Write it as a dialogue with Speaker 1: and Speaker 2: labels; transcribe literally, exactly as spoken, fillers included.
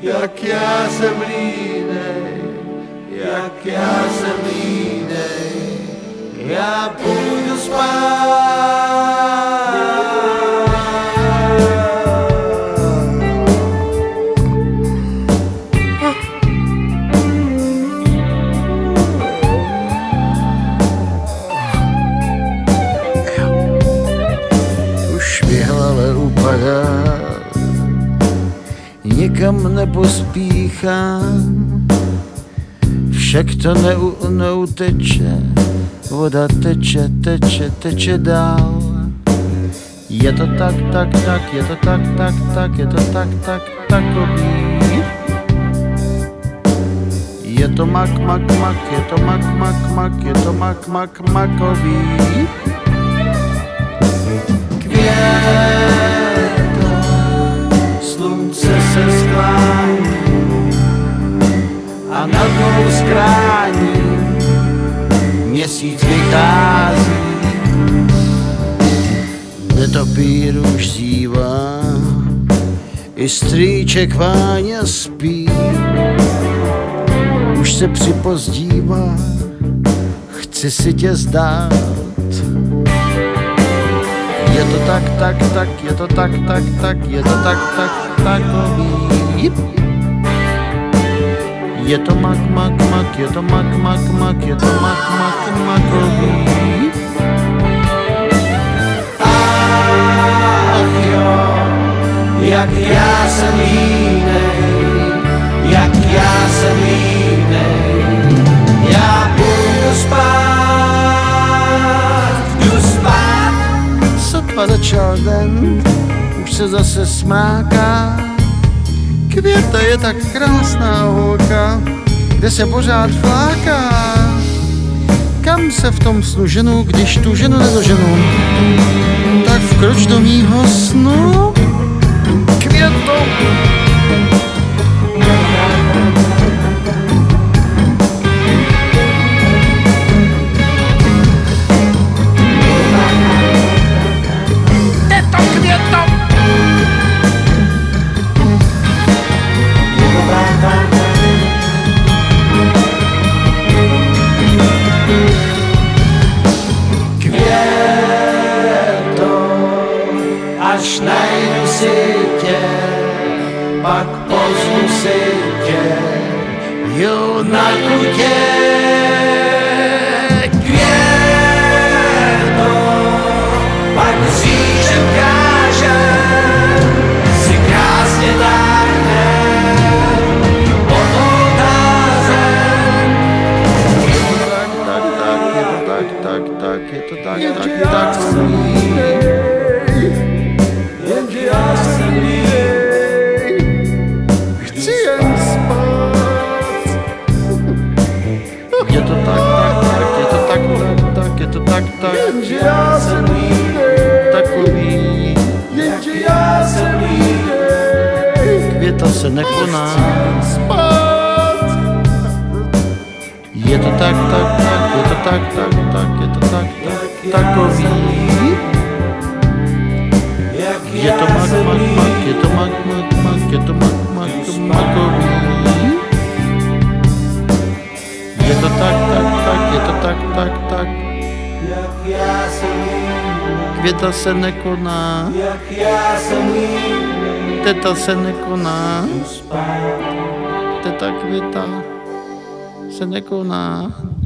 Speaker 1: jak já jsem línej, jak já jsem línej, já půjdu spát.
Speaker 2: Už mi hlava upadá, nikam nepospíchám, však to neu, neuteče, voda teče, teče, teče dál. Je to tak, tak, tak, je to tak, tak, tak, je to tak, tak, takový. Je to mak, mak, mak, je to mak, mak, mak, je to mak, mak, makový.
Speaker 1: Květo, slunce se sklání a nad mou skrání měsíc vychází.
Speaker 2: Netopír už zívá, i strýček Váňa spí. Už se připozdívá, chci si tě zdát. Je to tak, tak, tak, je to tak, tak, tak, je to tak, tak, takový. Je to mak, mak, mak, je to mak, mak, mak, je to mak, mak, makový.
Speaker 1: Ach jo, jak já jsem línej, jak já jsem línej, já půjdu spát, jdu spát.
Speaker 2: Sotva začal den, už se zase smáká. Květa je tak krásná holka, kde se pořád fláká. Kam se v tom snu ženu, když tu ženu nedoženu? Tak vkroč do mýho snu, Květo.
Speaker 1: Až najdu si tě, pak pozvu si tě, jo na kutě. Květo, pak říčem kážem, si krásně táhnem pod oltářem.
Speaker 2: Je to tak, tak, tak, je to tak, tak, tak, tak, tak.
Speaker 1: Jenže já jsem línej, chci jen spát.
Speaker 2: Je to tak, tak, tak, je to tak, tak, tak, je to tak, tak.
Speaker 1: Jenže já jsem línej,
Speaker 2: takový.
Speaker 1: jenže já jsem línej,
Speaker 2: Květa se nekoná.
Speaker 1: spát.
Speaker 2: Je to tak, tak, tak, je to tak, tak, tak, je to tak, tak, takový. Je to mak, mak, mak, je to mak, mak, mak, je to mak, mak, makový. Je to tak, tak, tak, je to tak, tak, tak.
Speaker 1: Jak já jsem línej,
Speaker 2: Květa se nekoná,
Speaker 1: jak já jsem línej,
Speaker 2: teta se nekoná,
Speaker 1: spát.
Speaker 2: teta Květa se nekoná.